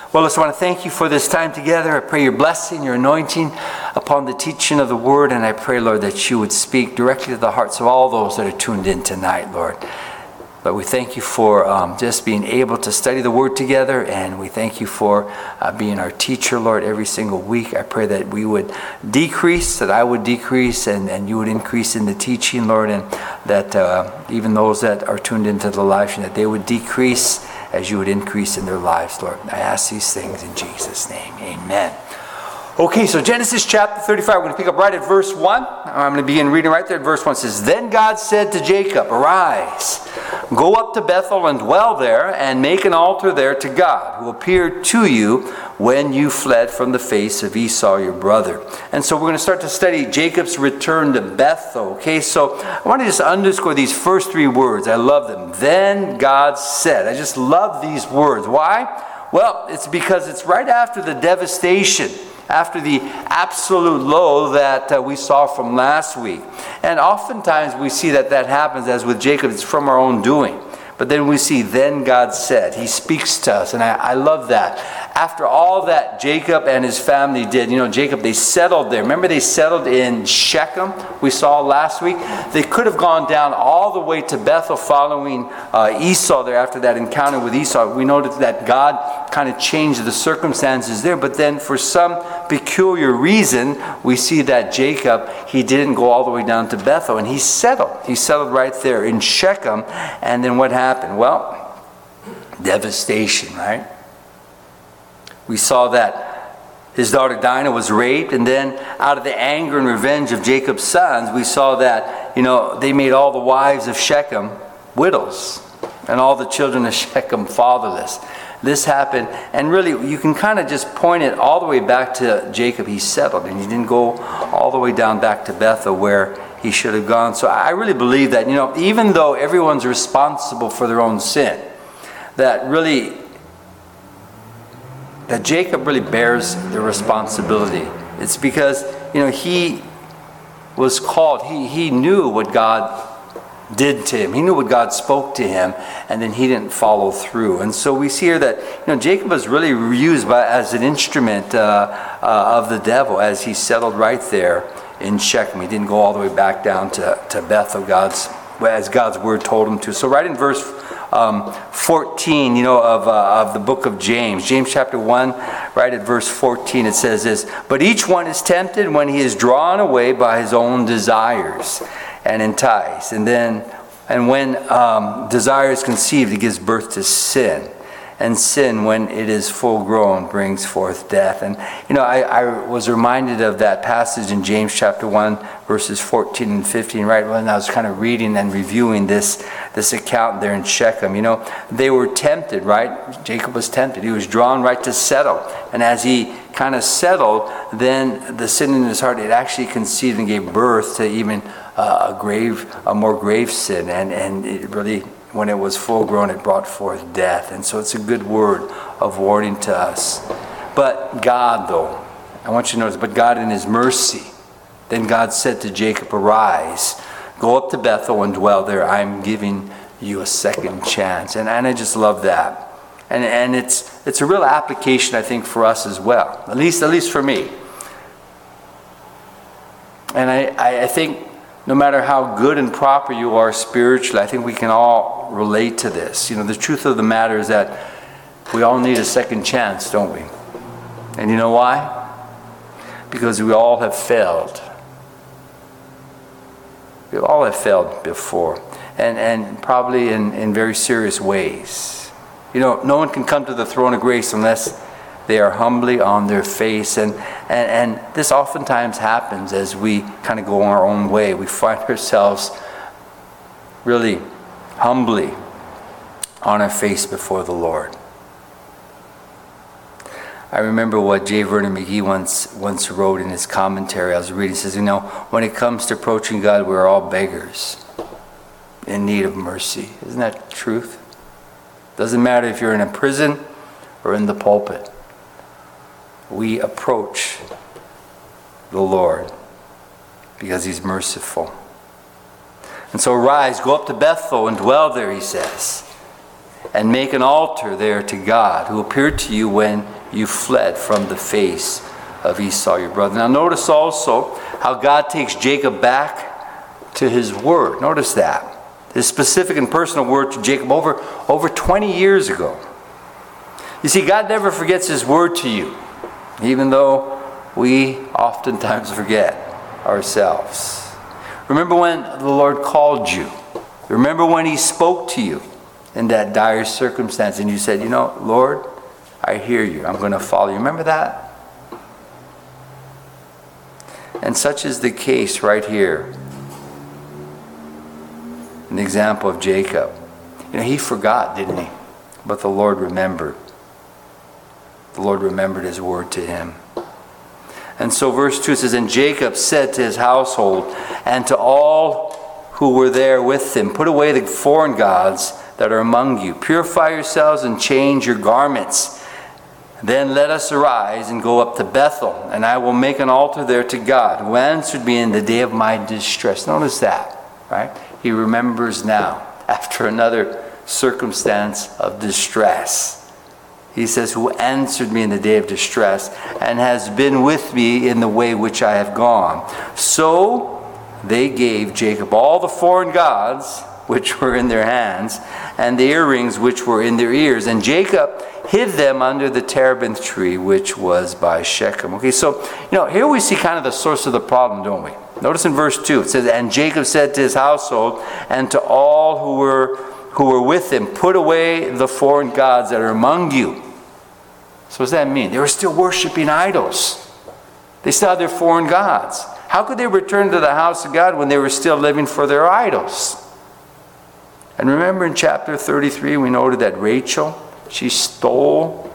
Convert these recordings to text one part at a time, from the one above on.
Well, I just want to thank you for this time together. I pray your blessing, your anointing upon the teaching of the word. And I pray, Lord, that you would speak directly to the hearts of all those that are tuned in tonight, Lord. But we thank you for just being able to study the word together. And we thank you for being our teacher, Lord, every single week. I pray that we would decrease, that I would decrease, and you would increase in the teaching, Lord. And that even those that are tuned into the live stream, that they would decrease as you would increase in their lives, Lord. I ask these things in Jesus' name. Amen. Okay, so Genesis chapter 35. We're going to pick up right at verse 1. I'm going to begin reading right there at verse 1. It says, Then God said to Jacob, Arise, go up to Bethel and dwell there, and make an altar there to God, who appeared to you when you fled from the face of Esau your brother. And so we're going to start to study Jacob's return to Bethel. Okay, so I want to just underscore these first three words. I love them. Then God said. I just love these words. Why? Well, it's because it's right after the devastation, after the absolute low that we saw from last week. And oftentimes we see that happens, as with Jacob, it's from our own doing. But then we see, then God said. He speaks to us, and I love that. After all that Jacob and his family did, Jacob, they settled there. Remember, they settled in Shechem, we saw last week. They could have gone down all the way to Bethel following Esau there after that encounter with Esau. We noticed that God kind of changed the circumstances there. But then for some peculiar reason, we see that Jacob, he didn't go all the way down to Bethel, and he settled. He settled right there in Shechem. And then what happened? Well, devastation, right? We saw that his daughter Dinah was raped, and then out of the anger and revenge of Jacob's sons, we saw that, they made all the wives of Shechem widows, and all the children of Shechem fatherless. This happened, and really, you can kind of just point it all the way back to Jacob. He settled, and he didn't go all the way down back to Bethel where he should have gone. So I really believe that, even though everyone's responsible for their own sin, that Jacob really bears the responsibility. It's because, he was called. He knew what God did to him. He knew what God spoke to him, and then he didn't follow through. And so we see here that, Jacob was really used as an instrument of the devil as he settled right there in Shechem. He didn't go all the way back down to Bethel, as God's word told him to. So right in verse 14, of the book of James chapter 1, right at verse 14, it says this, But each one is tempted when he is drawn away by his own desires and enticed. And when desire is conceived, it gives birth to sin. And sin, when it is full grown, brings forth death. And, I was reminded of that passage in James chapter 1, verses 14 and 15, right when I was kind of reading and reviewing this account there in Shechem. They were tempted, right? Jacob was tempted. He was drawn right to settle. And as he kind of settled, then the sin in his heart, it actually conceived and gave birth to even a more grave sin. And it really, when it was full grown, it brought forth death. And so it's a good word of warning to us. But God, though, I want you to notice, but God in his mercy, then God said to Jacob, Arise, go up to Bethel and dwell there. I'm giving you a second chance. And I just love that. And it's a real application, I think, for us as well. At least for me. And I think no matter how good and proper you are spiritually, I think we can all relate to this. The truth of the matter is that we all need a second chance, don't we? And you know why? Because we all have failed. We all have failed before. And probably in very serious ways. No one can come to the throne of grace unless they are humbly on their face. And this oftentimes happens as we kind of go our own way. We find ourselves really humbly on our face before the Lord. I remember what J. Vernon McGee once wrote in his commentary. I was reading. He says, when it comes to approaching God, we're all beggars in need of mercy. Isn't that truth? Doesn't matter if you're in a prison or in the pulpit. We approach the Lord because he's merciful. And so arise, go up to Bethel and dwell there, he says. and make an altar there to God, who appeared to you when you fled from the face of Esau your brother. Now notice also how God takes Jacob back to his word. Notice that. His specific and personal word to Jacob over 20 years ago. You see, God never forgets his word to you, even though we oftentimes forget ourselves. Remember when the Lord called you. Remember when he spoke to you in that dire circumstance and you said, you know, Lord, I hear you. I'm going to follow you. Remember that? And such is the case right here. An example of Jacob. You know, he forgot, didn't he? But the Lord remembered. The Lord remembered his word to him. And so verse 2 says, and Jacob said to his household and to all who were there with him, put away the foreign gods that are among you. Purify yourselves and change your garments. Then let us arise and go up to Bethel, and I will make an altar there to God, who answered me in the day of my distress. Notice that, right? He remembers now, after another circumstance of distress. He says, who answered me in the day of distress, and has been with me in the way which I have gone. So they gave Jacob all the foreign gods which were in their hands, and the earrings which were in their ears. And Jacob hid them under the terebinth tree, which was by Shechem. Okay, so, here we see kind of the source of the problem, don't we? Notice in verse 2, it says, and Jacob said to his household and to all who were with him, put away the foreign gods that are among you. So what does that mean? They were still worshiping idols. They still had their foreign gods. How could they return to the house of God when they were still living for their idols? And remember in chapter 33, we noted that Rachel, she stole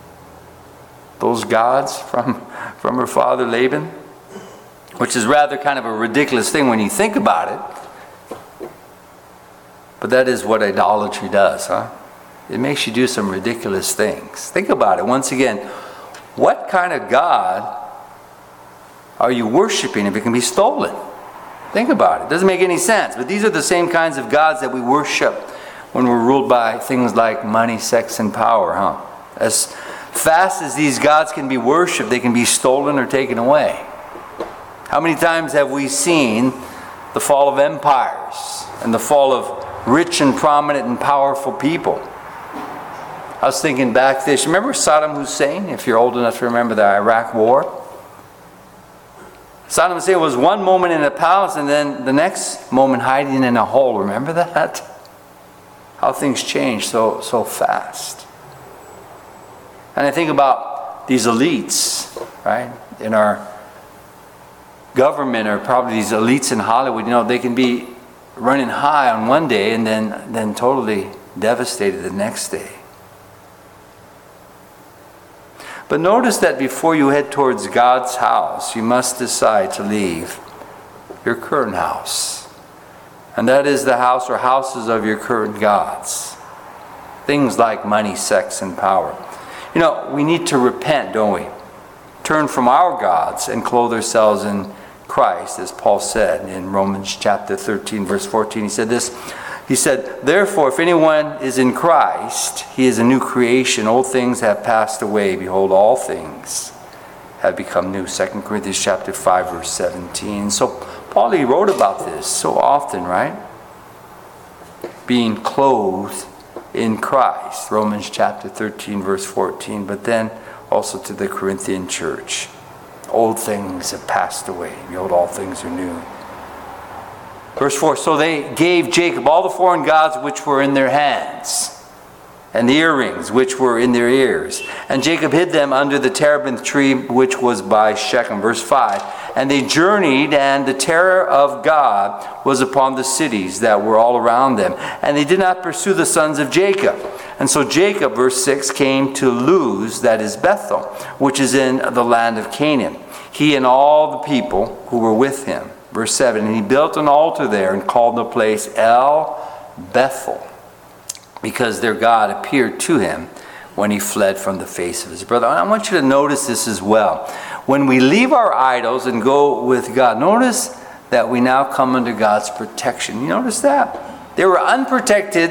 those gods from her father Laban, which is rather kind of a ridiculous thing when you think about it. But that is what idolatry does, huh? It makes you do some ridiculous things. Think about it. Once again, what kind of God are you worshiping if it can be stolen? Think about it. It doesn't make any sense. But these are the same kinds of gods that we worship when we're ruled by things like money, sex, and power, huh? As fast as these gods can be worshipped, they can be stolen or taken away. How many times have we seen the fall of empires and the fall of rich and prominent and powerful people? I was thinking back this. Remember Saddam Hussein, if you're old enough to remember the Iraq War? Saddam Hussein was one moment in a palace and then the next moment hiding in a hole. Remember that? How things change so fast. And I think about these elites, right, in our government, or probably these elites in Hollywood. They can be running high on one day and then totally devastated the next day. But notice that before you head towards God's house, you must decide to leave your current house. And that is the house or houses of your current gods. Things like money, sex, and power. We need to repent, don't we? Turn from our gods and clothe ourselves in Christ, as Paul said in Romans chapter 13, verse 14. He said this. He said, therefore, if anyone is in Christ, he is a new creation. Old things have passed away. Behold, all things have become new. 2 Corinthians chapter 5, verse 17. So Paul, he wrote about this so often, right? Being clothed in Christ. Romans chapter 13, verse 14. But then also to the Corinthian church. Old things have passed away. Behold, all things are new. Verse 4, so they gave Jacob all the foreign gods which were in their hands, and the earrings which were in their ears. And Jacob hid them under the terebinth tree which was by Shechem. Verse 5, and they journeyed, and the terror of God was upon the cities that were all around them. And they did not pursue the sons of Jacob. And so Jacob, verse 6, came to Luz, that is Bethel, which is in the land of Canaan, he and all the people who were with him. Verse 7, and he built an altar there and called the place El Bethel, because their God appeared to him when he fled from the face of his brother. I want you to notice this as well. When we leave our idols and go with God, notice that we now come under God's protection. You notice that? They were unprotected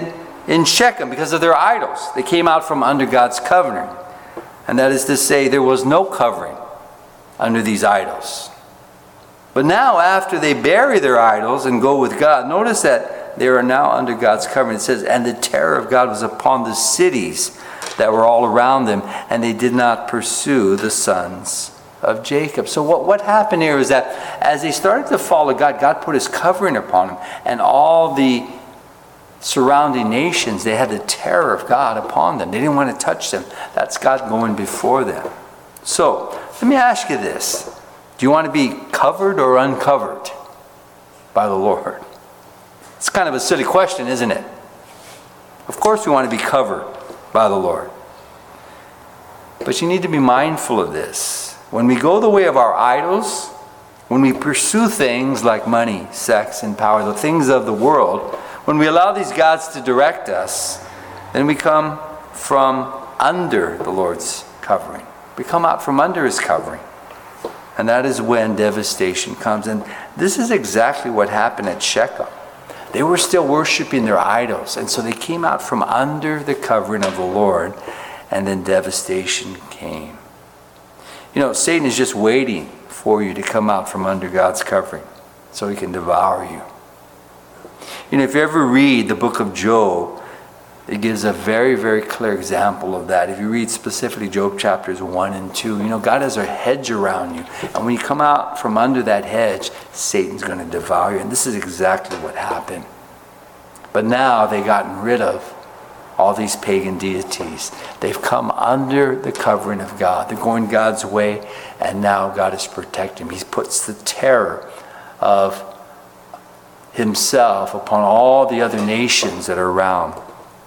in Shechem because of their idols. They came out from under God's covering. And that is to say, there was no covering under these idols. But now, after they bury their idols and go with God, notice that they are now under God's covering. It says, and the terror of God was upon the cities that were all around them, and they did not pursue the sons of Jacob. So what happened here is that as they started to follow God, God put his covering upon them, and all the surrounding nations, they had the terror of God upon them. They didn't want to touch them. That's God going before them. So let me ask you this. Do you want to be covered or uncovered by the Lord? It's kind of a silly question, isn't it? Of course we want to be covered by the Lord. But you need to be mindful of this. When we go the way of our idols, when we pursue things like money, sex, and power, the things of the world, when we allow these gods to direct us, then we come from under the Lord's covering. We come out from under his covering. And that is when devastation comes. And this is exactly what happened at Shechem. They were still worshiping their idols. And so they came out from under the covering of the Lord. And then devastation came. You know, Satan is just waiting for you to come out from under God's covering so he can devour you. You know, if you ever read the book of Job, it gives a very, very clear example of that. If you read specifically Job chapters 1 and 2, you know, God has a hedge around you. And when you come out from under that hedge, Satan's going to devour you. And this is exactly what happened. But now they've gotten rid of all these pagan deities. They've come under the covering of God. They're going God's way, and now God is protecting them. He puts the terror of himself upon all the other nations that are around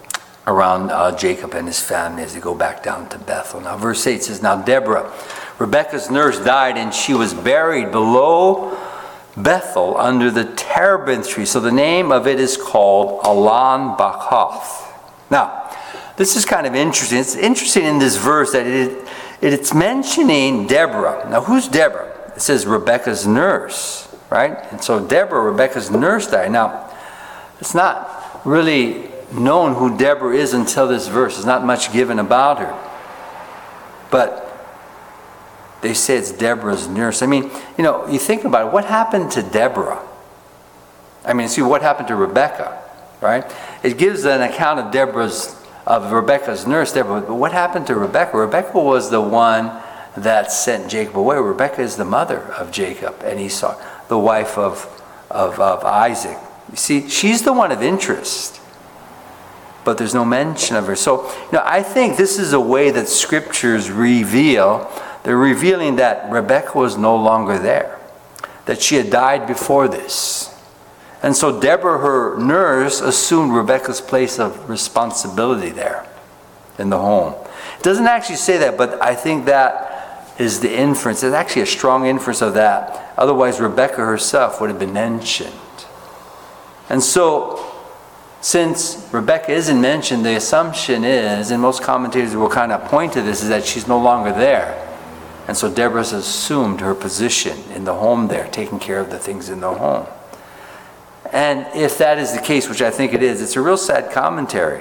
Jacob and his family as they go back down to Bethel. Now verse 8 says, now Deborah, Rebekah's nurse, died, and she was buried below Bethel under the terebinth tree. So the name of it is called Allon Bachoth. Now, this is kind of interesting. It's interesting in this verse that it's mentioning Deborah. Now, who's Deborah? It says Rebekah's nurse, right? And so Deborah, Rebekah's nurse, died. Now, it's not really known who Deborah is until this verse. There's not much given about her. But they say it's Deborah's nurse. I mean, you know, you think about it. What happened to Deborah? I mean, see, what happened to Rebekah, right? It gives an account of Rebekah's nurse, Deborah. But what happened to Rebekah? Rebekah was the one that sent Jacob away. Rebekah is the mother of Jacob and Esau, the wife of Isaac. You see, she's the one of interest. But there's no mention of her. So, you know, I think this is a way that scriptures reveal. They're revealing that Rebekah was no longer there, that she had died before this. And so Deborah, her nurse, assumed Rebekah's place of responsibility there in the home. It doesn't actually say that, but I think that is the inference. It's actually a strong inference of that. Otherwise, Rebekah herself would have been mentioned. And so, since Rebekah isn't mentioned, the assumption is, and most commentators will kind of point to this, is that she's no longer there. And so Deborah's assumed her position in the home there, taking care of the things in the home. And if that is the case, which I think it is, it's a real sad commentary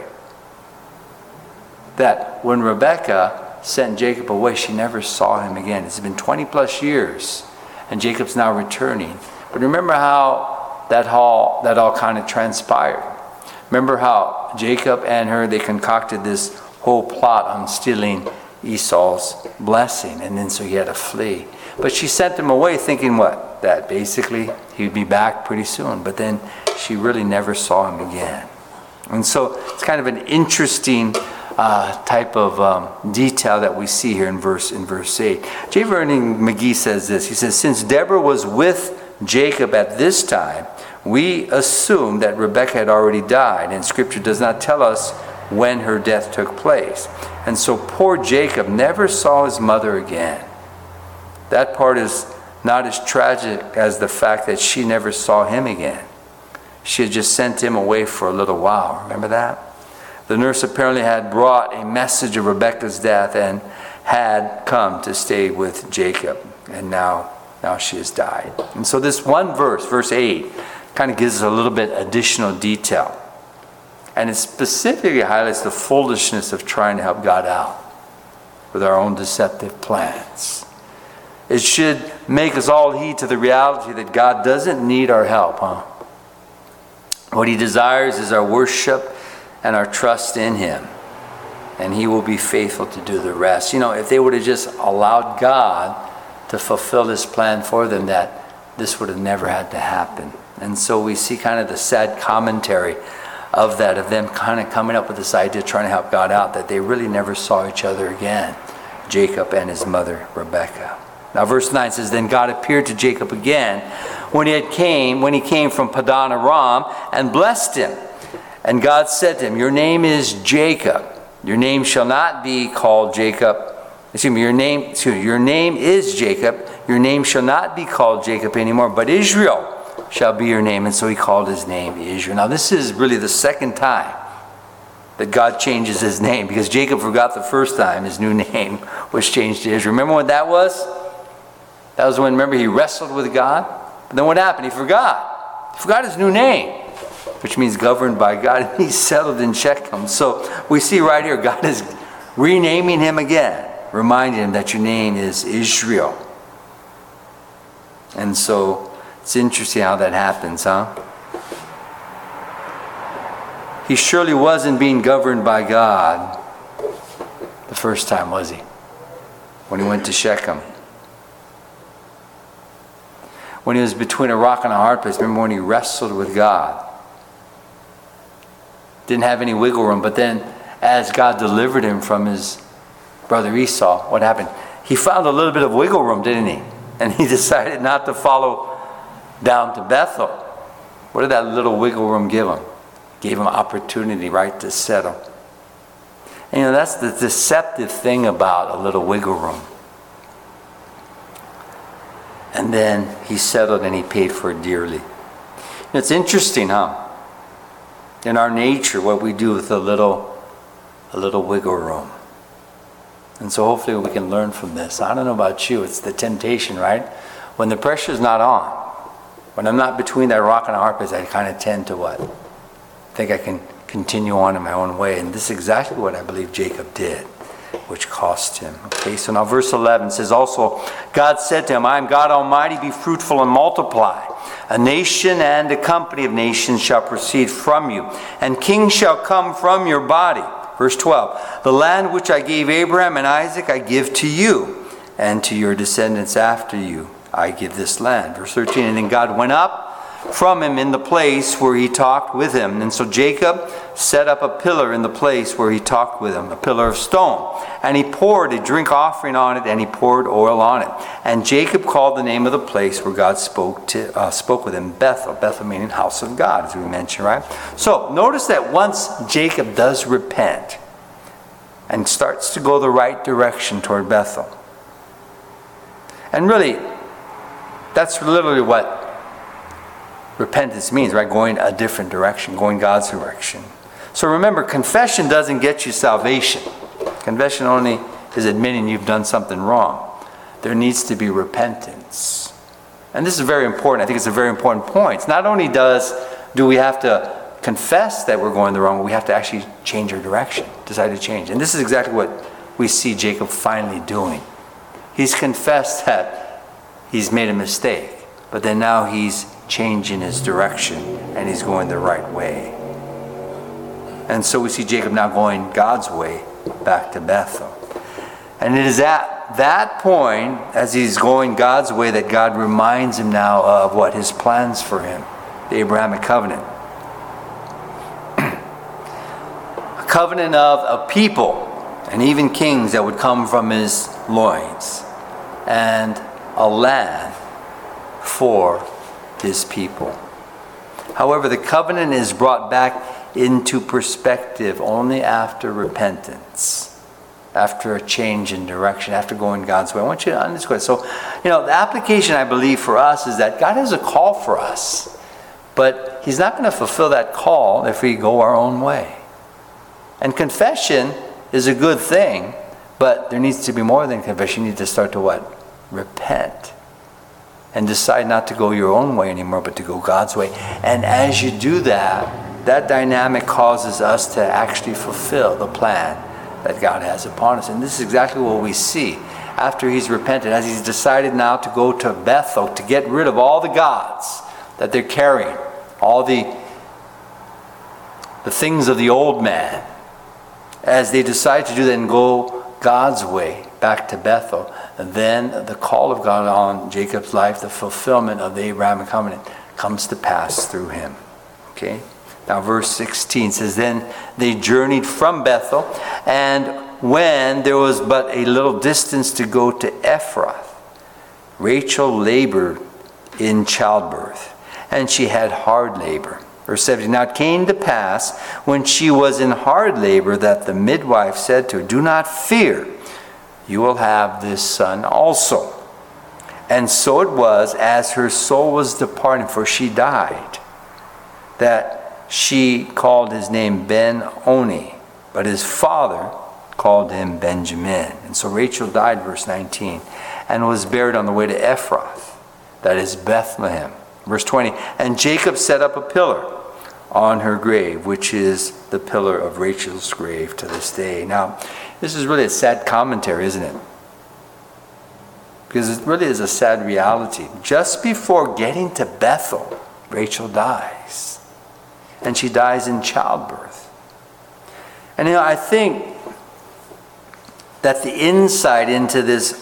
that when Rebekah sent Jacob away, she never saw him again. It's been 20 plus years, and Jacob's now returning. But remember how that all kind of transpired. Remember how Jacob and her, they concocted this whole plot on stealing Esau's blessing, and then so he had to flee. But she sent him away thinking what? That basically he'd be back pretty soon. But then she really never saw him again. And so it's kind of an interesting type of detail that we see here in verse 8. J. Vernon McGee says this. He says, since Deborah was with Jacob at this time, we assume that Rebekah had already died, and Scripture does not tell us when her death took place. And so poor Jacob never saw his mother again. That part is not as tragic as the fact that she never saw him again. She had just sent him away for a little while. Remember that? The nurse apparently had brought a message of Rebekah's death and had come to stay with Jacob. And now she has died. And so this one verse, verse 8, kind of gives us a little bit additional detail. And it specifically highlights the foolishness of trying to help God out with our own deceptive plans. It should make us all heed to the reality that God doesn't need our help, What he desires is our worship and our trust in him. And he will be faithful to do the rest. You know, if they would have just allowed God to fulfill his plan for them, that this would have never had to happen. And so we see kind of the sad commentary of that, of them kind of coming up with this idea, trying to help God out, that they really never saw each other again, Jacob and his mother, Rebekah. Now verse 9 says, Then God appeared to Jacob again when he came from Padan Aram, and blessed him. And God said to him, Your name is Jacob. Your name shall not be called Jacob. Your name is Jacob. Your name shall not be called Jacob anymore, but Israel shall be your name. And so he called his name Israel. Now this is really the second time that God changes his name, because Jacob forgot the first time his new name was changed to Israel. Remember what that was? That was when, remember, he wrestled with God? But then what happened? He forgot. He forgot his new name, which means governed by God, and he settled in Shechem. So we see right here, God is renaming him again, reminding him that your name is Israel. And so it's interesting how that happens, He surely wasn't being governed by God the first time, was he? When he went to Shechem. When he was between a rock and a hard place. Remember when he wrestled with God? Didn't have any wiggle room. But then as God delivered him from his brother Esau, what happened? He found a little bit of wiggle room, didn't he? And he decided not to follow down to Bethel. What did that little wiggle room give him? Gave him opportunity, right, to settle. And you know, that's the deceptive thing about a little wiggle room. And then he settled and he paid for it dearly. And it's interesting, in our nature, what we do with a little wiggle room. And so hopefully we can learn from this. I don't know about you, it's the temptation, right? When the pressure's not on, when I'm not between that rock and a hard place, I kind of tend to what? Think I can continue on in my own way. And this is exactly what I believe Jacob did, which cost him. Okay, so now verse 11 says also, God said to him, I am God Almighty, be fruitful and multiply. A nation and a company of nations shall proceed from you, and kings shall come from your body. Verse 12, the land which I gave Abraham and Isaac I give to you, and to your descendants after you I give this land. Verse 13, and then God went up from him in the place where he talked with him. And so Jacob set up a pillar in the place where he talked with him, a pillar of stone. And he poured a drink offering on it, and he poured oil on it. And Jacob called the name of the place where God spoke with him Bethel. Bethel meaning house of God, as we mentioned, right? So notice that once Jacob does repent and starts to go the right direction toward Bethel. And really, that's literally what repentance means, right? Going a different direction, going God's direction. So remember, confession doesn't get you salvation. Confession only is admitting you've done something wrong. There needs to be repentance. And this is very important. I think it's a very important point. Not only do we have to confess that we're going the wrong way, we have to actually change our direction, decide to change. And this is exactly what we see Jacob finally doing. He's confessed that he's made a mistake, but then now he's changing his direction and he's going the right way. And so we see Jacob now going God's way back to Bethel. And it is at that point, as he's going God's way, that God reminds him now of what his plans for him, the Abrahamic covenant. A covenant of a people and even kings that would come from his loins, and a land for his people. However, the covenant is brought back into perspective only after repentance, after a change in direction, after going God's way. I want you to understand. So, the application I believe for us is that God has a call for us, but he's not going to fulfill that call if we go our own way. And confession is a good thing, but there needs to be more than confession. You need to start to what? Repent. And decide not to go your own way anymore, but to go God's way. And as you do that, that dynamic causes us to actually fulfill the plan that God has upon us. And this is exactly what we see after he's repented, as he's decided now to go to Bethel to get rid of all the gods that they're carrying, all the things of the old man. As they decide to do that and go God's way back to Bethel, and then the call of God on Jacob's life, the fulfillment of the Abrahamic covenant, comes to pass through him. Okay? Now verse 16 says, Then they journeyed from Bethel, and when there was but a little distance to go to Ephrath, Rachel labored in childbirth, and she had hard labor. Verse 17, Now it came to pass, when she was in hard labor, that the midwife said to her, Do not fear, you will have this son also. And so it was, as her soul was departing, for she died, that she called his name Ben-Oni, but his father called him Benjamin. And so Rachel died, verse 19, and was buried on the way to Ephrath, that is Bethlehem. Verse 20, And Jacob set up a pillar on her grave, which is the pillar of Rachel's grave to this day. Now, this is really a sad commentary, isn't it? Because it really is a sad reality. Just before getting to Bethel, Rachel dies. And she dies in childbirth. And I think that the insight into this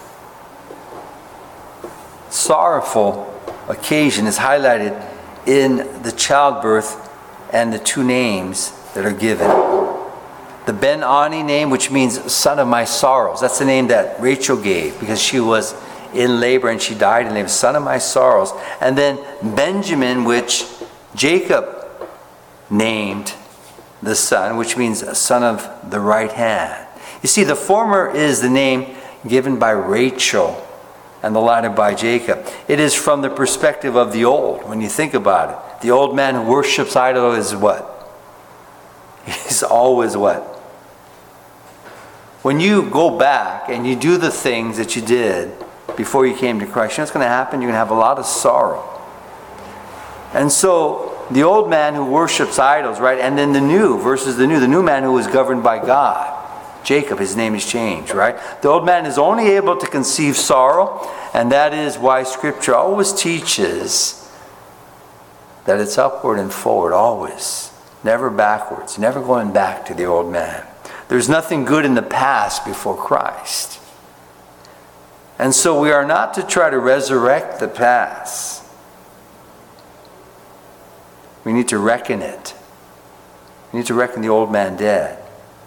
sorrowful occasion is highlighted in the childbirth and the two names that are given. The Ben-Ani name, which means son of my sorrows. That's the name that Rachel gave because she was in labor and she died in labor. Son of my sorrows. And then Benjamin, which Jacob named the son, which means son of the right hand. You see, the former is the name given by Rachel and the latter by Jacob. It is from the perspective of the old, when you think about it. The old man who worships idol is what? He's always what? When you go back and you do the things that you did before you came to Christ, you know what's going to happen? You're going to have a lot of sorrow. And so the old man who worships idols, right? And then the new versus the new man who is governed by God. Jacob, his name is changed, right? The old man is only able to conceive sorrow, and that is why Scripture always teaches that it's upward and forward, always. Never backwards, never going back to the old man. There's nothing good in the past before Christ. And so we are not to try to resurrect the past. We need to reckon it. We need to reckon the old man dead.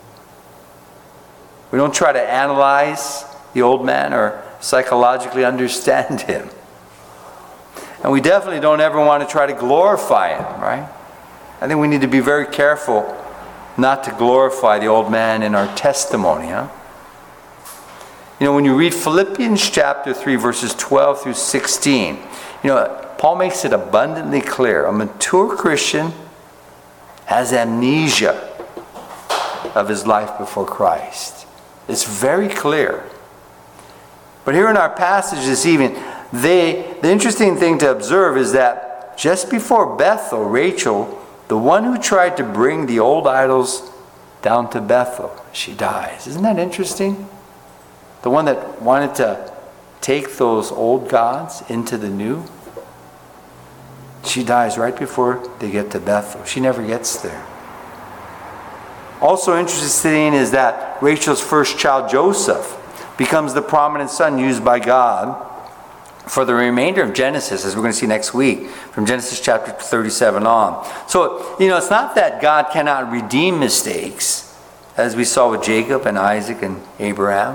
We don't try to analyze the old man or psychologically understand him. And we definitely don't ever want to try to glorify him, right? I think we need to be very careful not to glorify the old man in our testimony, huh? You know, when you read Philippians chapter 3, verses 12 through 16, Paul makes it abundantly clear. A mature Christian has amnesia of his life before Christ. It's very clear. But here in our passage this evening, the interesting thing to observe is that just before Bethel, Rachel, the one who tried to bring the old idols down to Bethel, she dies. Isn't that interesting? The one that wanted to take those old gods into the new, she dies right before they get to Bethel. She never gets there. Also interesting is that Rachel's first child, Joseph, becomes the prominent son used by God for the remainder of Genesis, as we're going to see next week, from Genesis chapter 37 on. So, it's not that God cannot redeem mistakes, as we saw with Jacob and Isaac and Abraham.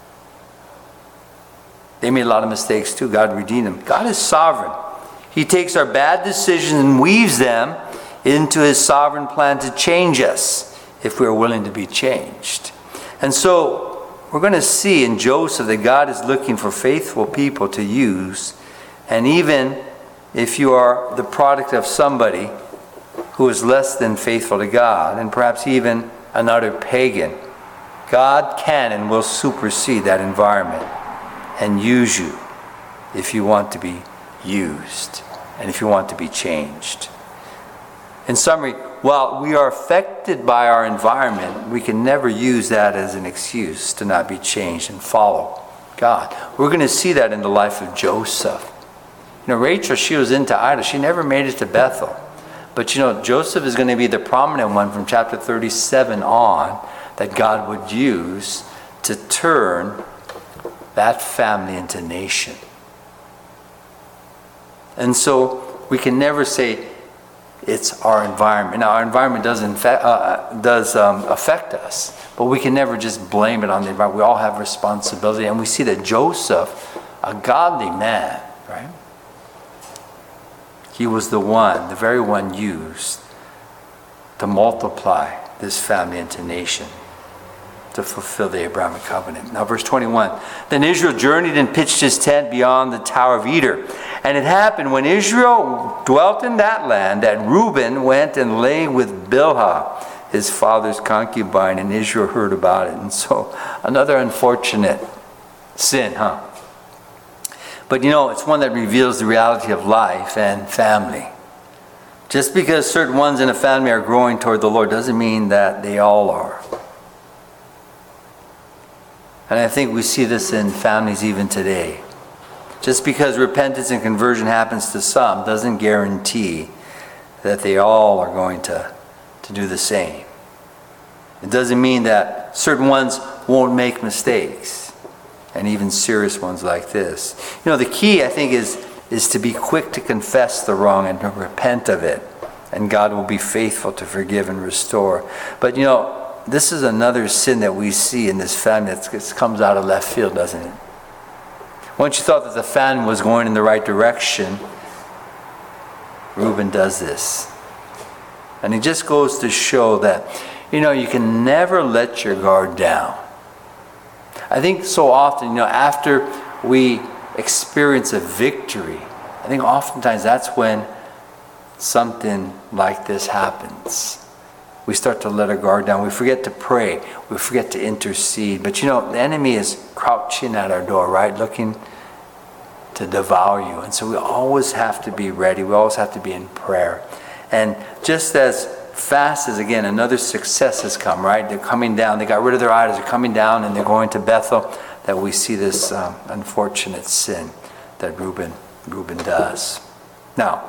They made a lot of mistakes too. God redeemed them. God is sovereign. He takes our bad decisions and weaves them into His sovereign plan to change us if we are willing to be changed. And so we're going to see in Joseph that God is looking for faithful people to use. And even if you are the product of somebody who is less than faithful to God, and perhaps even an utter pagan, God can and will supersede that environment and use you if you want to be used and if you want to be changed. In summary, while we are affected by our environment, we can never use that as an excuse to not be changed and follow God. We're going to see that in the life of Joseph. Rachel, she was into idols. She never made it to Bethel. But Joseph is going to be the prominent one from chapter 37 on that God would use to turn that family into nation. And so we can never say it's our environment. Now, our environment does affect us, but we can never just blame it on the environment. We all have responsibility. And we see that Joseph, a godly man, right? He was the very one used to multiply this family into nation, to fulfill the Abrahamic covenant. Now verse 21, then Israel journeyed and pitched his tent beyond the Tower of Eder. And it happened when Israel dwelt in that land that Reuben went and lay with Bilhah, his father's concubine, and Israel heard about it. And so another unfortunate sin, huh? But it's one that reveals the reality of life and family. Just because certain ones in a family are growing toward the Lord doesn't mean that they all are. And I think we see this in families even today. Just because repentance and conversion happens to some doesn't guarantee that they all are going to do the same. It doesn't mean that certain ones won't make mistakes, and even serious ones like this. The key, I think, is to be quick to confess the wrong and to repent of it. And God will be faithful to forgive and restore. But this is another sin that we see in this family that comes out of left field, doesn't it? Once you thought that the family was going in the right direction, Reuben does this. And it just goes to show that, you can never let your guard down. I think so often, after we experience a victory, I think oftentimes that's when something like this happens. We start to let our guard down. We forget to pray. We forget to intercede. But the enemy is crouching at our door, right? Looking to devour you. And so we always have to be ready. We always have to be in prayer. And just as fast as, again, another success has come, right? They're coming down. They got rid of their idols. They're coming down and they're going to Bethel. That we see this unfortunate sin that Reuben does. Now,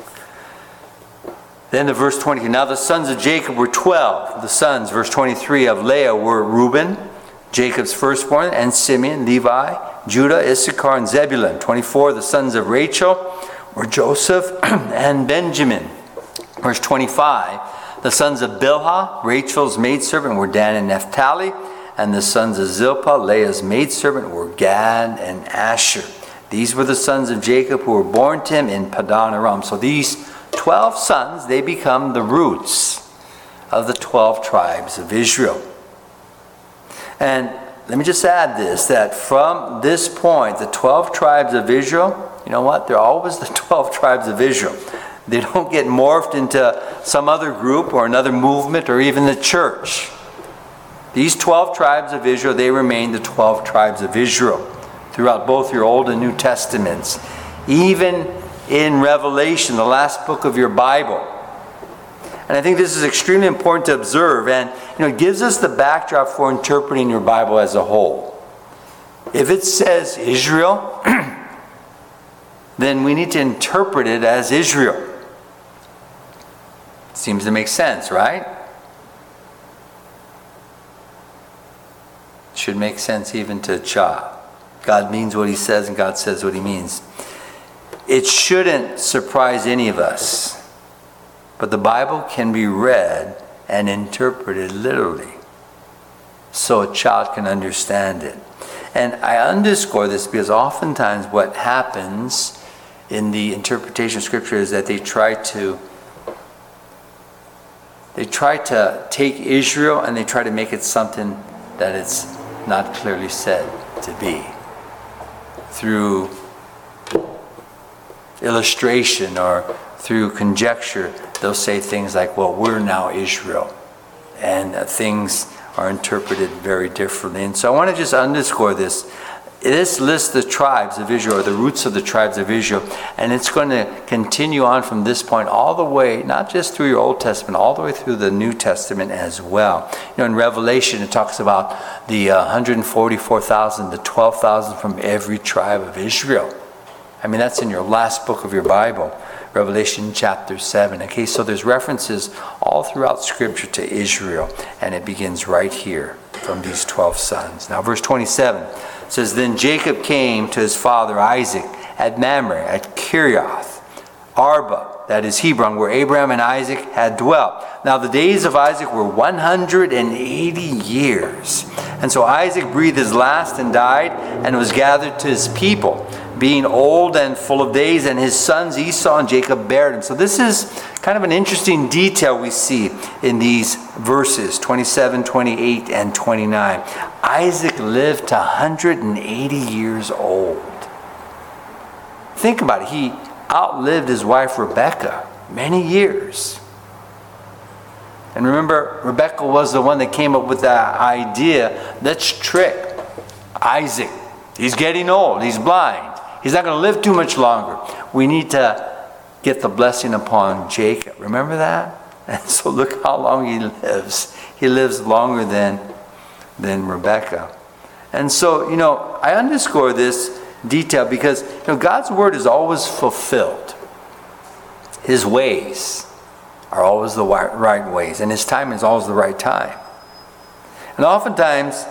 then to verse 20. Now the sons of Jacob were 12. The sons, verse 23, of Leah were Reuben, Jacob's firstborn, and Simeon, Levi, Judah, Issachar, and Zebulun. 24, the sons of Rachel were Joseph and Benjamin. Verse 25, the sons of Bilhah, Rachel's maidservant, were Dan and Naphtali. And the sons of Zilpah, Leah's maidservant, were Gad and Asher. These were the sons of Jacob who were born to him in Padan Aram. So these 12 sons, they become the roots of the 12 tribes of Israel. And let me just add this, that from this point, the 12 tribes of Israel, you know what? They're always the 12 tribes of Israel. They don't get morphed into some other group or another movement or even the church. These 12 tribes of Israel, they remain the 12 tribes of Israel throughout both your Old and New Testaments. Even in Revelation, the last book of your Bible. And I think this is extremely important to observe, and it gives us the backdrop for interpreting your Bible as a whole. If it says Israel, then we need to interpret it as Israel. Seems to make sense, right? Should make sense even to a child. God means what he says and God says what he means. It shouldn't surprise any of us. But the Bible can be read and interpreted literally, so a child can understand it. And I underscore this because oftentimes what happens in the interpretation of Scripture is that they try to take Israel and they try to make it something that it's not clearly said to be. Through illustration or through conjecture, they'll say things like, well, we're now Israel. And things are interpreted very differently. And so I want to just underscore this. this lists the tribes of Israel, or the roots of the tribes of Israel, and it's going to continue on from this point all the way, not just through your Old Testament, all the way through the New Testament as well. In Revelation, it talks about the 144,000, the 12,000 from every tribe of Israel. I mean, that's in your last book of your Bible, Revelation chapter 7. Okay, so there's references all throughout Scripture to Israel, and it begins right here from these 12 sons. Now, verse 27 says, Then Jacob came to his father Isaac at Mamre, at Kiriath Arba, that is Hebron, where Abraham and Isaac had dwelt. Now the days of Isaac were 180 years. And so Isaac breathed his last and died, and was gathered to his people, being old and full of days, and his sons Esau and Jacob buried him. So this is kind of an interesting detail we see in these verses, 27, 28, and 29. Isaac lived to 180 years old. Think about it. He outlived his wife Rebekah many years. And remember, Rebekah was the one that came up with that idea, let's trick Isaac. He's getting old. He's blind. He's not going to live too much longer. We need to get the blessing upon Jacob. Remember that? And so look how long he lives. He lives longer than Rebekah. And so, I underscore this detail because God's word is always fulfilled. His ways are always the right ways, and his time is always the right time. And oftentimes,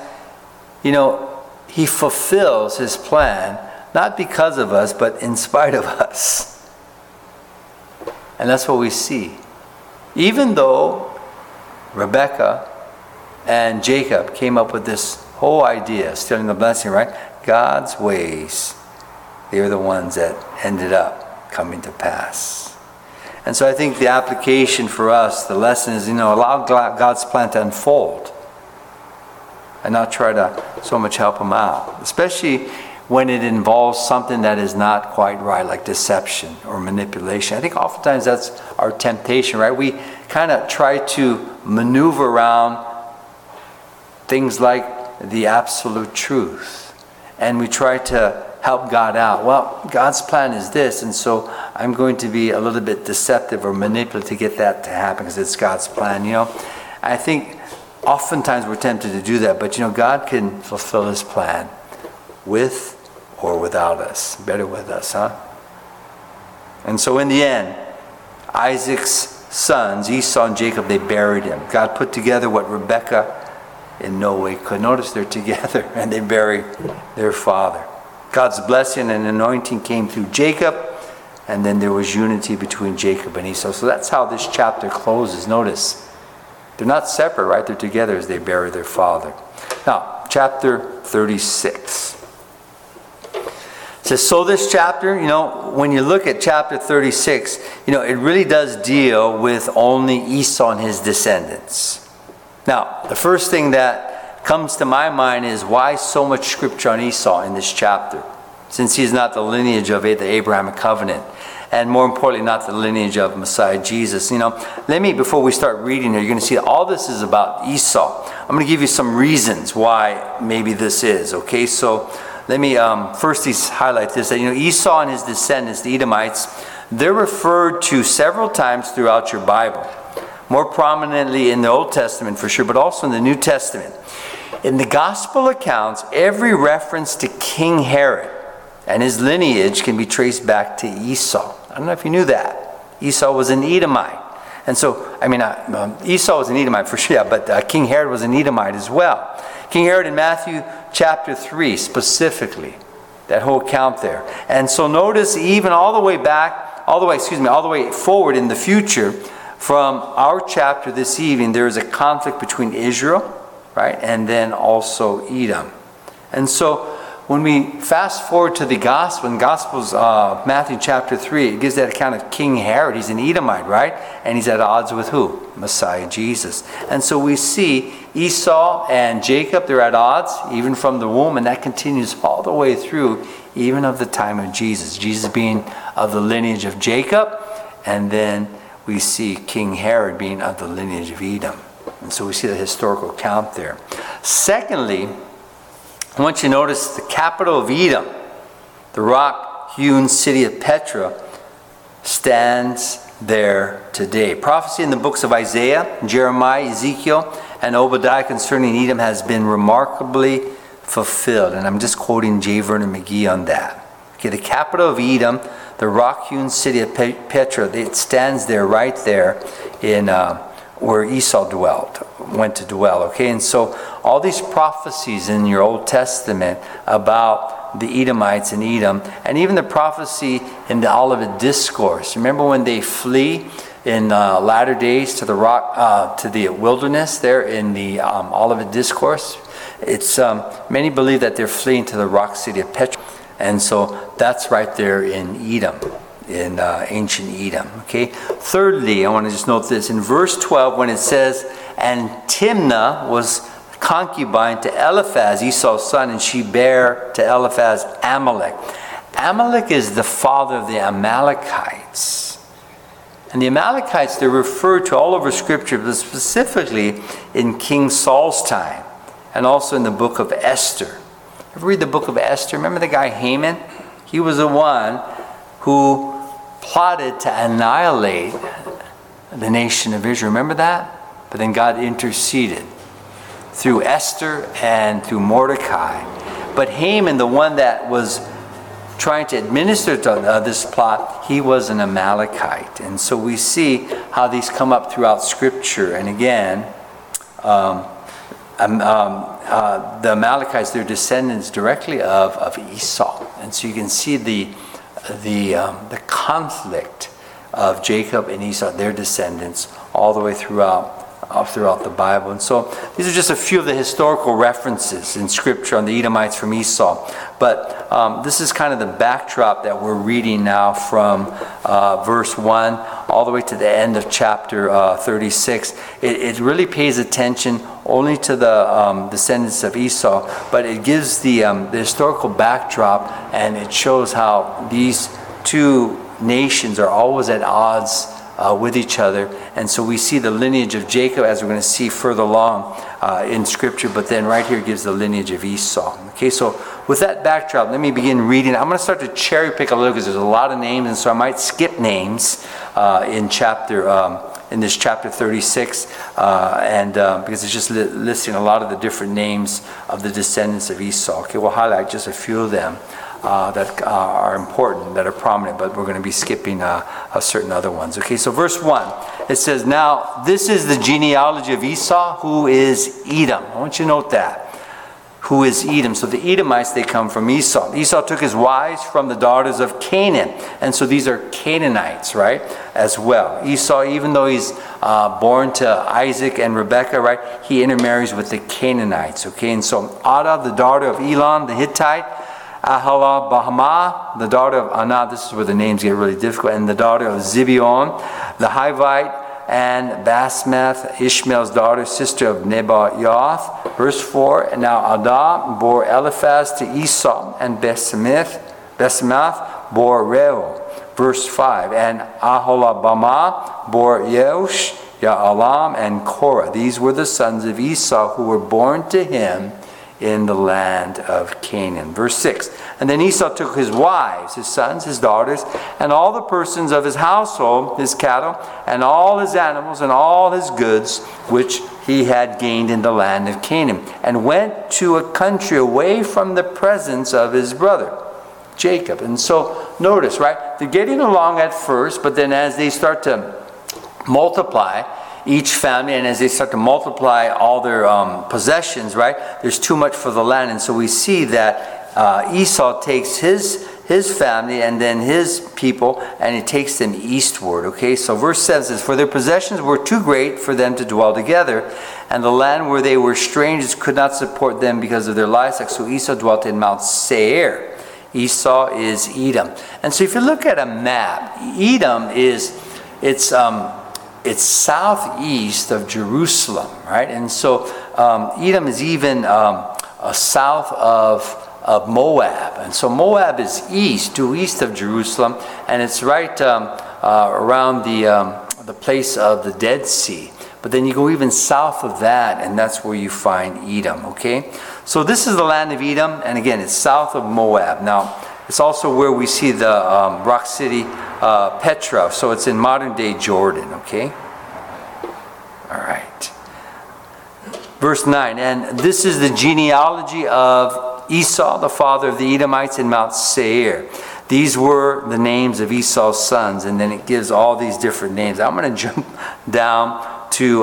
he fulfills his plan not because of us, but in spite of us. And that's what we see. Even though Rebekah and Jacob came up with this whole idea, stealing the blessing, right? God's ways, they are the ones that ended up coming to pass. And so I think the application for us, the lesson is, allow God's plan to unfold and not try to so much help him out. Especially when it involves something that is not quite right, like deception or manipulation. I think oftentimes that's our temptation, right? We kind of try to maneuver around things like the absolute truth. And we try to help God out. Well, God's plan is this, and so I'm going to be a little bit deceptive or manipulative to get that to happen because it's God's plan. I think oftentimes we're tempted to do that, but God can fulfill his plan with or without us. Better with us, huh? And so in the end, Isaac's sons, Esau and Jacob, they buried him. God put together what Rebekah in no way could. Notice they're together and they buried their father. God's blessing and anointing came through Jacob, and then there was unity between Jacob and Esau. So that's how this chapter closes. Notice, they're not separate, right? They're together as they bury their father. Now, chapter 36. So this chapter, when you look at chapter 36, it really does deal with only Esau and his descendants. Now, the first thing that comes to my mind is why so much scripture on Esau in this chapter, since he's not the lineage of the Abrahamic covenant, and more importantly, not the lineage of Messiah Jesus. Before we start reading here, you're going to see that all this is about Esau. I'm going to give you some reasons why maybe this is, okay? So let me first highlight this, that Esau and his descendants, the Edomites, they're referred to several times throughout your Bible. More prominently in the Old Testament for sure, but also in the New Testament. In the Gospel accounts, every reference to King Herod and his lineage can be traced back to Esau. I don't know if you knew that. Esau was an Edomite. And so, Esau was an Edomite for sure, but King Herod was an Edomite as well. King Herod in Matthew chapter 3 specifically, that whole account there. And so notice even all the way forward in the future, from our chapter this evening, there is a conflict between Israel, right, and then also Edom. And so when we fast forward to the Gospel, in Gospels, Matthew chapter 3, it gives that account of King Herod. He's an Edomite, right? And he's at odds with who? Messiah Jesus. And so we see Esau and Jacob, they're at odds, even from the womb, and that continues all the way through, even of the time of Jesus. Jesus being of the lineage of Jacob, and then we see King Herod being of the lineage of Edom. And so we see the historical count there. Secondly, I want you to notice the capital of Edom, the rock-hewn city of Petra, stands there today. Prophecy in the books of Isaiah, Jeremiah, Ezekiel, and Obadiah concerning Edom has been remarkably fulfilled. And I'm just quoting J. Vernon McGee on that. Okay, the capital of Edom, the rock-hewn city of Petra, it stands there, right there in where Esau went to dwell. Okay, and so all these prophecies in your Old Testament about the Edomites in Edom, and even the prophecy in the Olivet Discourse. Remember when they flee in latter days to the wilderness there in the Olivet Discourse? It's many believe that they're fleeing to the rock city of Petra, and so that's right there in Edom, in ancient Edom. Okay. Thirdly, I want to just note this in verse 12 when it says, "And Timnah was concubine to Eliphaz, Esau's son, and she bare to Eliphaz Amalek." Amalek is the father of the Amalekites. And the Amalekites, they're referred to all over Scripture, but specifically in King Saul's time, and also in the book of Esther. Ever read the book of Esther? Remember the guy Haman? He was the one who plotted to annihilate the nation of Israel. Remember that? But then God interceded through Esther and through Mordecai. But Haman, the one that was trying to administer this plot, he was an Amalekite. And so we see how these come up throughout Scripture. And again, the Amalekites, they're descendants directly of Esau. And so you can see the conflict of Jacob and Esau, their descendants, all the way throughout the Bible. And so these are just a few of the historical references in Scripture on the Edomites from Esau. But this is kind of the backdrop that we're reading now from verse 1 all the way to the end of chapter 36. It really pays attention only to the descendants of Esau, but it gives the historical backdrop, and it shows how these two nations are always at odds with each other. And so we see the lineage of Jacob, as we're going to see further along in Scripture, but then right here gives the lineage of Esau. Okay, so with that backdrop, let me begin reading. I'm going to start to cherry pick a little because there's a lot of names, and so I might skip names in this chapter 36, because it's just listing a lot of the different names of the descendants of Esau. Okay, we'll highlight just a few of them that are important, that are prominent, but we're going to be skipping certain other ones. Okay, so verse 1, it says, "Now this is the genealogy of Esau, who is Edom." I want you to note that. Who is Edom? So the Edomites, they come from Esau. Esau took his wives from the daughters of Canaan. And so these are Canaanites, right, as well. Esau, even though he's born to Isaac and Rebekah, right, he intermarries with the Canaanites, okay? And so Ada, the daughter of Elon, the Hittite, Ahalabahama, the daughter of Anah, this is where the names get really difficult, and the daughter of Zibeon, the Hivite, and Basmath, Ishmael's daughter, sister of Nebaioth. Verse 4, "And now Adah bore Eliphaz to Esau, and Basemath bore Reuel." Verse 5, "And Aholabamah bore Yeush, Ya'alam, and Korah. These were the sons of Esau who were born to him in the land of Canaan." Verse 6, "And then Esau took his wives, his sons, his daughters, and all the persons of his household, his cattle, and all his animals, and all his goods, which he had gained in the land of Canaan, and went to a country away from the presence of his brother Jacob." And so notice, right, they're getting along at first, but then as they start to multiply, each family, and as they start to multiply all their possessions, right, there's too much for the land. And so we see that Esau takes his family and then his people, and he takes them eastward. Okay, so verse 7 says, "For their possessions were too great for them to dwell together, and the land where they were strangers could not support them because of their livestock. So Esau dwelt in Mount Seir." Esau is Edom. And so if you look at a map, Edom it's southeast of Jerusalem, right? And so Edom is even south of Moab. And so Moab is due east of Jerusalem, and it's right around the place of the Dead Sea. But then you go even south of that, and that's where you find Edom, okay? So this is the land of Edom, and again, it's south of Moab. Now, it's also where we see the rock city Petra, so it's in modern-day Jordan, okay? All right. Verse 9, and this is the genealogy of Esau, the father of the Edomites in Mount Seir. These were the names of Esau's sons, and then it gives all these different names. I'm going to jump down to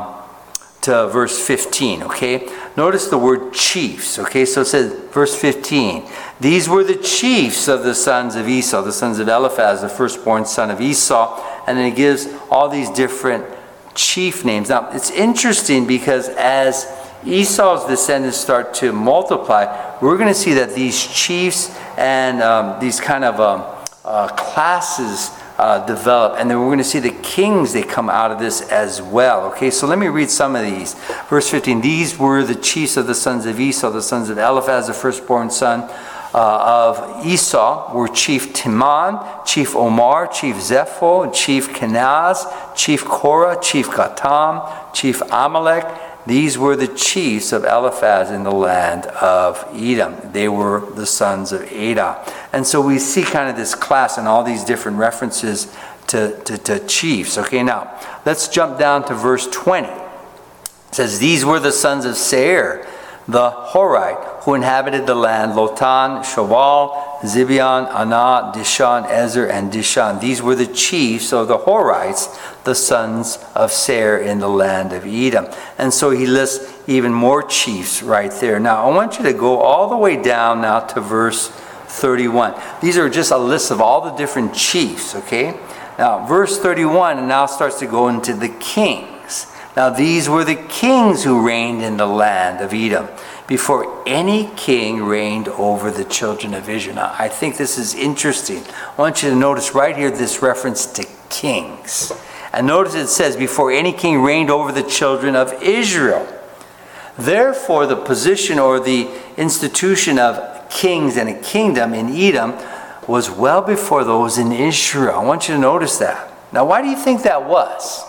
verse 15, okay? Notice the word chiefs, okay? So it says, verse 15, these were the chiefs of the sons of Esau, the sons of Eliphaz, the firstborn son of Esau, and then it gives all these different chief names. Now, it's interesting because as Esau's descendants start to multiply, we're going to see that these chiefs and these kind of classes develop, and then we're going to see the kings, they come out of this as well. Okay, so let me read some of these. Verse 15, these were the chiefs of the sons of Esau, the sons of Eliphaz, the firstborn son of Esau, were Chief Timon, Chief Omar, Chief Zepho, Chief Kenaz, Chief Korah, Chief Gatam, Chief Amalek. These were the chiefs of Eliphaz in the land of Edom. They were the sons of Adah. And so we see kind of this class and all these different references to chiefs. Okay, now let's jump down to verse 20. It says, these were the sons of Seir, the Horite, who inhabited the land, Lotan, Shobal, Zibeon, Anah, Dishan, Ezer, and Dishan. These were the chiefs of the Horites, the sons of Seir in the land of Edom. And so he lists even more chiefs right there. Now, I want you to go all the way down now to verse 31. These are just a list of all the different chiefs, okay? Now, verse 31 now starts to go into the kings. Now, these were the kings who reigned in the land of Edom before any king reigned over the children of Israel. Now, I think this is interesting. I want you to notice right here this reference to kings. And notice it says, before any king reigned over the children of Israel. Therefore, the position or the institution of kings and a kingdom in Edom was well before those in Israel. I want you to notice that. Now, why do you think that was?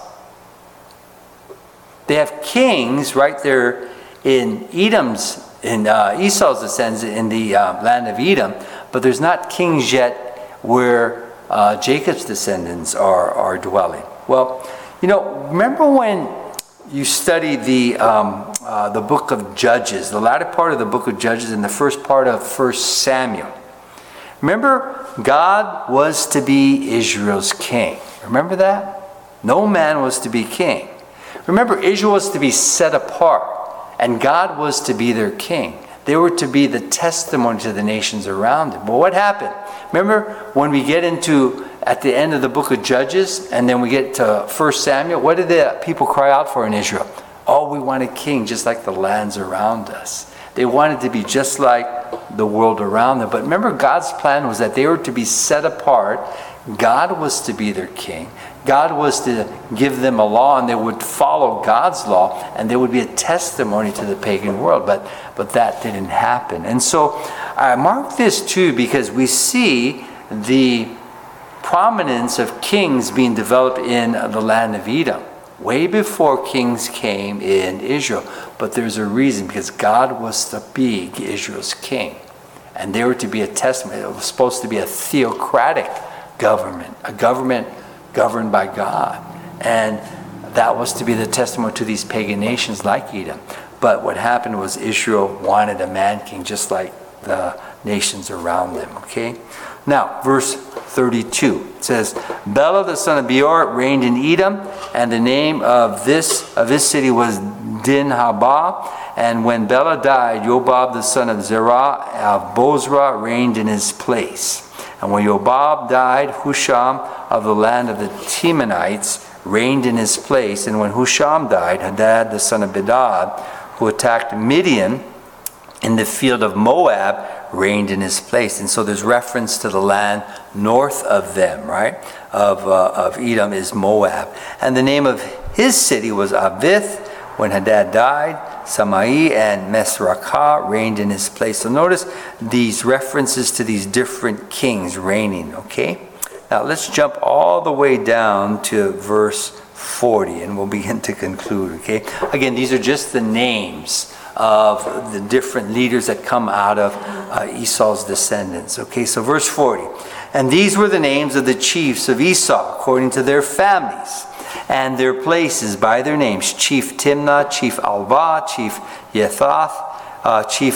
They have kings right there in Esau's descendants in the land of Edom, but there's not kings yet where Jacob's descendants are dwelling. Well, you know, remember when you study the book of Judges, the latter part of the book of Judges and the first part of 1 Samuel. Remember, God was to be Israel's king. Remember that? No man was to be king. Remember, Israel was to be set apart, and God was to be their king. They were to be the testimony to the nations around them. But what happened? Remember when we get into, at the end of the book of Judges, and then we get to 1 Samuel, what did the people cry out for in Israel? Oh, we want a king just like the lands around us. They wanted to be just like the world around them. But remember, God's plan was that they were to be set apart. God was to be their king. God was to give them a law, and they would follow God's law, and there would be a testimony to the pagan world. But that didn't happen. And so I mark this too because we see the prominence of kings being developed in the land of Edom way before kings came in Israel. But there's a reason, because God was to be Israel's king, and they were to be a testimony. It was supposed to be a theocratic government, a government governed by God. And that was to be the testimony to these pagan nations like Edom. But what happened was Israel wanted a man king just like the nations around them, okay? Now, verse 32, it says, Bela the son of Beor reigned in Edom, and the name of this city was Dinhabah. And when Bela died, Yobab the son of Zerah of Bozrah reigned in his place. And when Yobab died, Husham of the land of the Temanites reigned in his place. And when Husham died, Hadad the son of Bedad, who attacked Midian in the field of Moab, reigned in his place. And so there's reference to the land north of them, right? Of Edom is Moab. And the name of his city was Avith. When Hadad died, Samai and Mesrakah reigned in his place. So notice these references to these different kings reigning, okay? Now let's jump all the way down to verse 40, and we'll begin to conclude, okay? Again, these are just the names of the different leaders that come out of Esau's descendants, okay? So verse 40, and these were the names of the chiefs of Esau, according to their families and their places by their names: Chief Timnah, Chief Alvah, Chief Yethath, Chief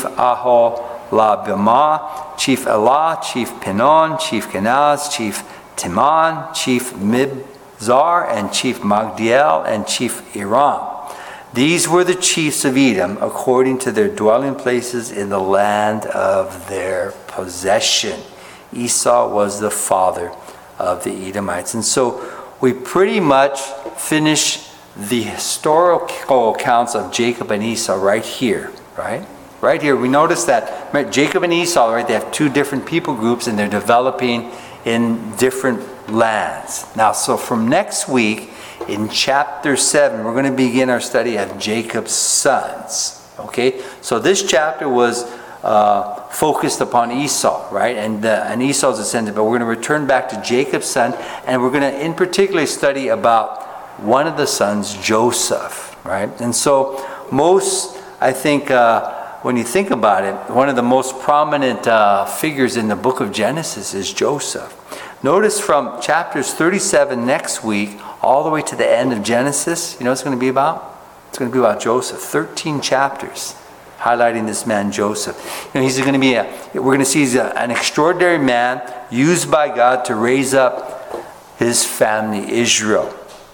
Aholabamah, Chief Elah, Chief Pinon, Chief Kenaz, Chief Timon, Chief Mibzar, and Chief Magdiel, and Chief Iram. These were the chiefs of Edom, according to their dwelling places in the land of their possession. Esau was the father of the Edomites. And so we pretty much finish the historical accounts of Jacob and Esau right here, right? Right here, we notice that Jacob and Esau, right, they have two different people groups, and they're developing in different lands. Now, so from next week, in chapter 7, we're going to begin our study of Jacob's sons. Okay? So this chapter was focused upon Esau, right? And Esau's descendant. But we're going to return back to Jacob's son, and we're going to in particular study about one of the sons, Joseph, right? And so most, I think, when you think about it, one of the most prominent figures in the book of Genesis is Joseph. Notice from chapters 37 next week all the way to the end of Genesis, you know what it's going to be about? It's going to be about Joseph. 13 chapters highlighting this man Joseph. You know, he's going to be we're going to see he's an extraordinary man used by God to raise up his family, Israel.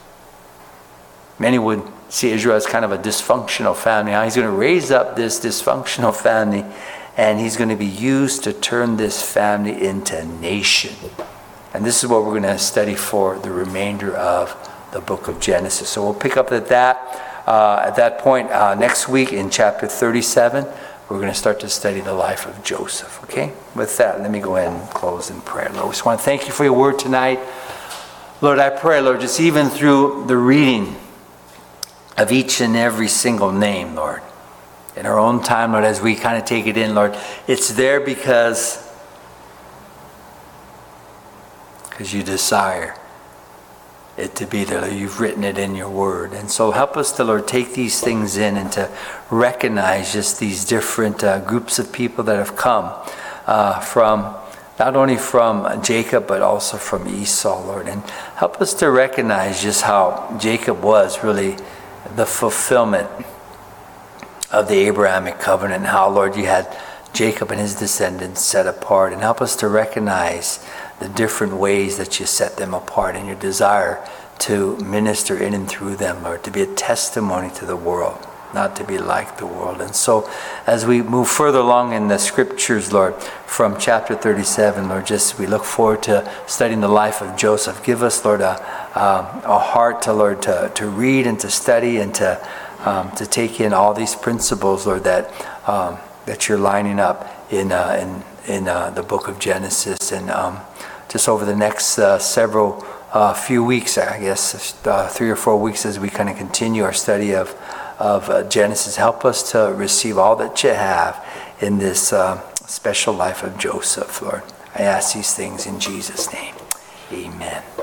Many would see Israel as kind of a dysfunctional family. Now he's going to raise up this dysfunctional family, and he's going to be used to turn this family into a nation. And this is what we're going to study for the remainder of the book of Genesis. So we'll pick up at that point next week in chapter 37. We're going to start to study the life of Joseph. Okay? With that, let me go ahead and close in prayer. Lord, we just want to thank you for your word tonight. Lord, I pray, Lord, just even through the reading of each and every single name, Lord, in our own time, Lord, as we kind of take it in, Lord, it's there because you desire it to be there. Lord, you've written it in your word. And so help us to, Lord, take these things in and to recognize just these different groups of people that have come from, not only from Jacob, but also from Esau, Lord. And help us to recognize just how Jacob was really the fulfillment of the Abrahamic covenant, and how, Lord, you had Jacob and his descendants set apart. And help us to recognize the different ways that you set them apart, and your desire to minister in and through them, Lord, to be a testimony to the world, not to be like the world. And so as we move further along in the scriptures, Lord, from chapter 37, Lord, just we look forward to studying the life of Joseph. Give us, Lord, a heart to, Lord, to read and to study and to take in all these principles, Lord, that you're lining up in the book of Genesis. And just over the next few weeks, I guess 3 or 4 weeks, as we kind of continue our study of Genesis, help us to receive all that you have in this special life of Joseph, Lord. I ask these things in Jesus' name. Amen.